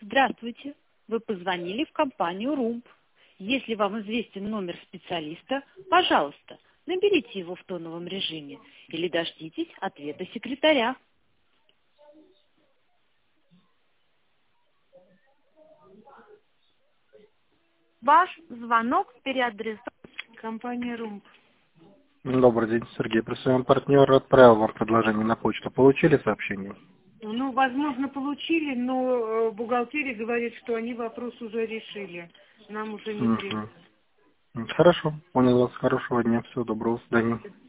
Здравствуйте. Вы позвонили в компанию РУМП. Если вам известен номер специалиста, пожалуйста, наберите его в тоновом режиме или дождитесь ответа секретаря. Ваш звонок переадресован. Компания РУМП. Добрый день, Сергей. Просто партнер отправил вам предложение на почту. Получили сообщение? Ну, возможно, получили, но бухгалтерия говорит, что они вопрос уже решили. Нам уже не требуется. Хорошо. Понял вас. Хорошего дня. Всего доброго. До свидания.